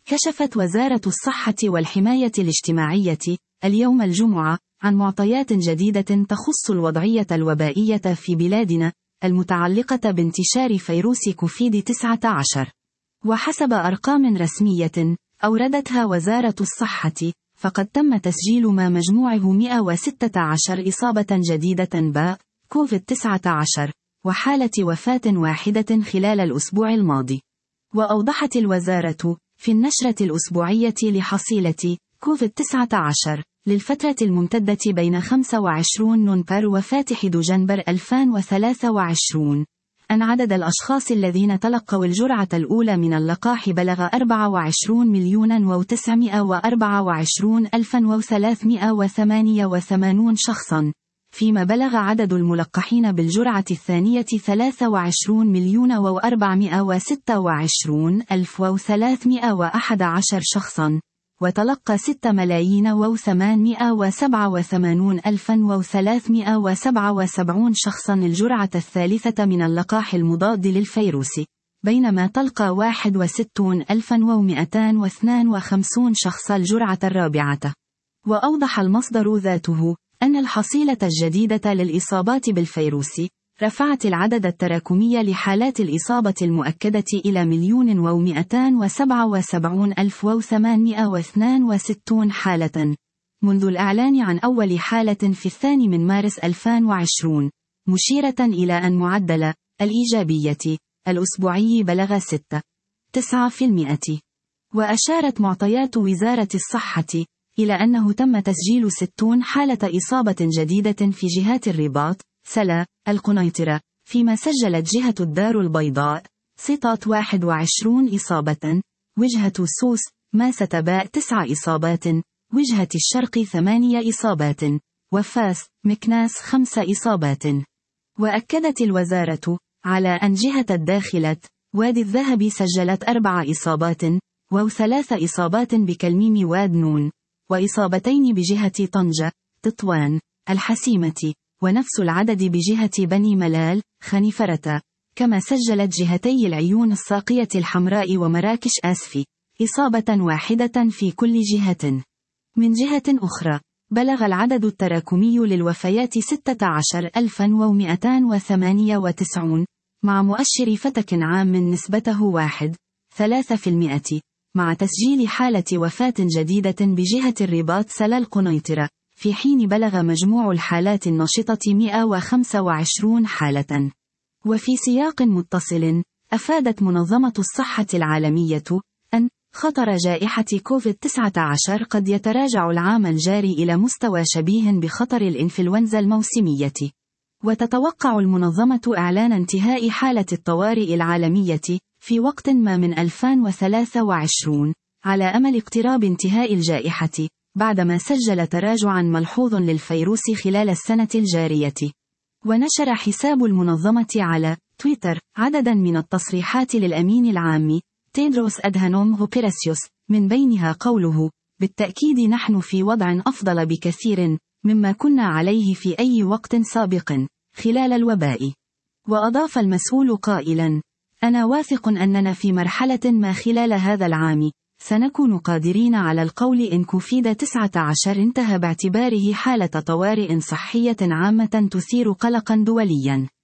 كشفت وزارة الصحة والحماية الاجتماعية اليوم الجمعة عن معطيات جديدة تخص الوضعية الوبائية في بلادنا المتعلقة بانتشار فيروس كوفيد-19. وحسب أرقام رسمية أوردتها وزارة الصحة، فقد تم تسجيل ما مجموعه 116 إصابة جديدة كوفيد-19 وحالة وفاة واحدة خلال الأسبوع الماضي. وأوضحت الوزارة في النشرة الأسبوعية لحصيلة كوفيد-19 للفترة الممتدة بين 25 نوفمبر و1 دجنبر 2023 أن عدد الأشخاص الذين تلقوا الجرعة الأولى من اللقاح بلغ 24,924,388 شخصاً، فيما بلغ عدد الملقحين بالجرعة الثانية 23,426,311 شخصاً، وتلقى 6,887,377 شخصاً الجرعة الثالثة من اللقاح المضاد للفيروس، بينما تلقى 61,252 شخص الجرعة الرابعة. وأوضح المصدر ذاته أن الحصيلة الجديدة للإصابات بالفيروس رفعت العدد التراكمي لحالات الإصابة المؤكدة إلى 1,277,862 حالة منذ الإعلان عن أول حالة في 2 من مارس 2020، مشيرة إلى أن معدل الإيجابية الأسبوعي بلغ 6.9%. وأشارت معطيات وزارة الصحة إلى أنه تم تسجيل 60 حالة إصابة جديدة في جهات الرباط، سلا، القنيطرة، فيما سجلت جهة الدار البيضاء سطات 21 إصابة، وجهة سوس ماسة باء 9 إصابات، وجهة الشرق 8 إصابات، وفاس مكناس 5 إصابات. وأكدت الوزارة على أن جهة الداخلة وادي الذهب سجلت 4 إصابات، و3 إصابات بكلميم واد نون، وإصابتين بجهة طنجة، تطوان، الحسيمة، ونفس العدد بجهة بني ملال، خنيفرة. كما سجلت جهتي العيون الساقية الحمراء ومراكش آسفي إصابة واحدة في كل جهة. من جهة أخرى بلغ العدد التراكمي للوفيات 16,298 مع مؤشر فتك عام نسبته 1.3%، مع تسجيل حالة وفاة جديدة بجهة الرباط سلا القنيطرة، في حين بلغ مجموع الحالات النشطة 125 حالة. وفي سياق متصل، أفادت منظمة الصحة العالمية أن خطر جائحة كوفيد-19 قد يتراجع العام الجاري إلى مستوى شبيه بخطر الإنفلونزا الموسمية. وتتوقع المنظمة إعلان انتهاء حالة الطوارئ العالمية في وقت ما من 2023 على أمل اقتراب انتهاء الجائحة، بعدما سجل تراجعا ملحوظ للفيروس خلال السنة الجارية. ونشر حساب المنظمة على تويتر عددا من التصريحات للأمين العام تيدروس أدهانوم غوبيراسيوس، من بينها قوله: بالتأكيد نحن في وضع أفضل بكثير مما كنا عليه في أي وقت سابق خلال الوباء. وأضاف المسؤول قائلا: أنا واثق أننا في مرحلة ما خلال هذا العام سنكون قادرين على القول إن كوفيد-19 انتهى باعتباره حالة طوارئ صحية عامة تثير قلقا دوليا.